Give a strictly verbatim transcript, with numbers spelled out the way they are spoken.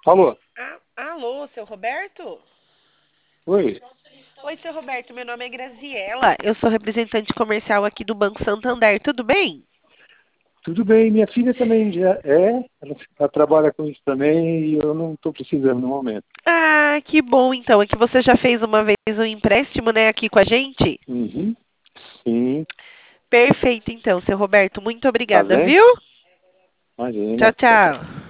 Alô? Ah, alô, seu Roberto? Oi, Oi, seu Roberto, meu nome é Graziela. Eu sou representante comercial aqui do Banco Santander. Tudo bem? tudo bem? Minha filha também já é, ela, ela trabalha com isso também e eu não estou precisando no momento. Ah, que bom então. É que você já fez uma vez um empréstimo, né, aqui com a gente? Uhum, sim, Perfeito, então, seu Roberto. Muito tá obrigada, bem? viu? Tchau, Imagina, tchau, tchau. tchau.